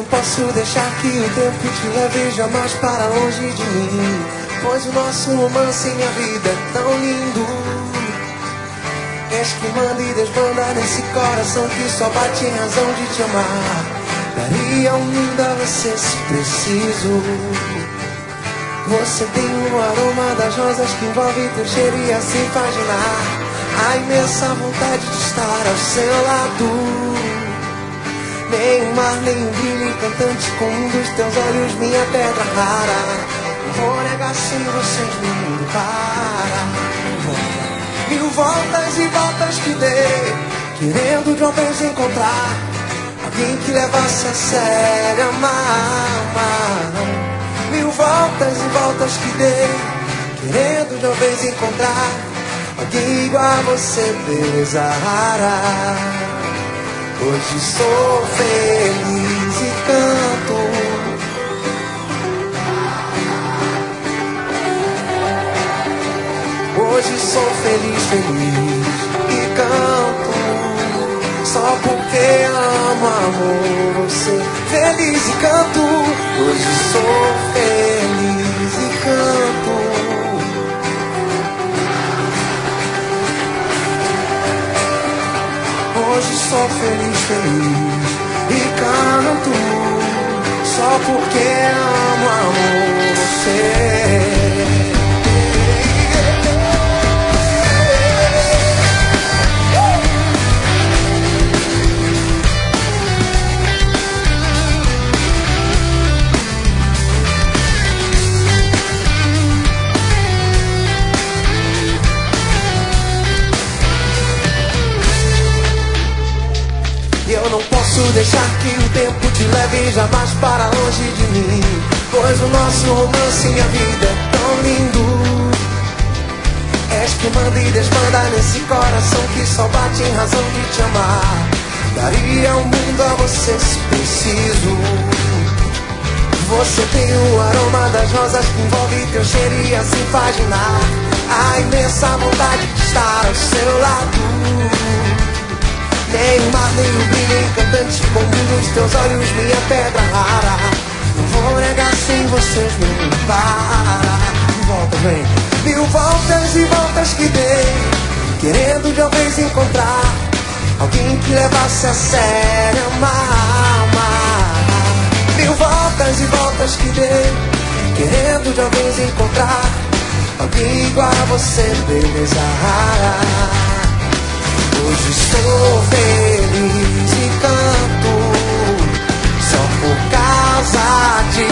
não posso deixar que o tempo te leve jamais para longe de mim, pois o nosso romance em minha vida é tão lindo. És que manda e desbanda nesse coração que só bate em razão de te amar. Daria um mundo a você se preciso. Você tem o aroma das rosas que envolve teu cheiro e assim faz gelar a imensa vontade de estar ao seu lado. Nem o mar, nem o brilho encantante com um dos teus olhos, minha pedra rara. Não vou negar se você de mundo para. Mil voltas e voltas que dei, querendo de uma vez encontrar alguém que levasse a sério amar. Mil voltas e voltas que dei, querendo de uma vez encontrar alguém igual a você, beleza rara. Hoje sou feliz e canto. Hoje sou feliz, feliz e canto. Só porque amo, amo você. Feliz e canto. Hoje sou feliz e canto. Hoje sou feliz, feliz e canto. Só porque amo, amo você. Eu não posso deixar que o tempo te leve jamais para longe de mim, pois o nosso romance em minha vida é tão lindo. És que manda e desmanda nesse coração que só bate em razão de te amar. Daria um mundo a você se preciso. Você tem o aroma das rosas que envolve teu cheiro e assim faz gelar a imensa vontade de estar ao seu lado. Nem o mar, nem o brilho encantante com um dos teus olhos, minha pedra rara. Não vou negar sem vocês não para. Volta, vem. Mil voltas e voltas que dei, querendo de uma vez encontrar alguém que levasse a sério amar. Mil voltas e voltas que dei, querendo de uma vez encontrar alguém igual a você, beleza rara. Hoje estou feliz e canto, só por causa de.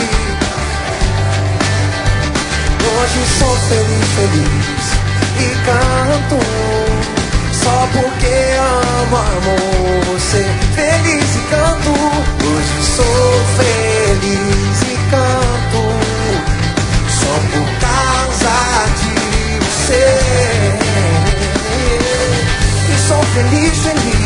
Hoje sou feliz, feliz e canto, só porque amo, amo você. Feliz e canto, hoje sou feliz e canto, só por causa de você. Sou feliz, feliz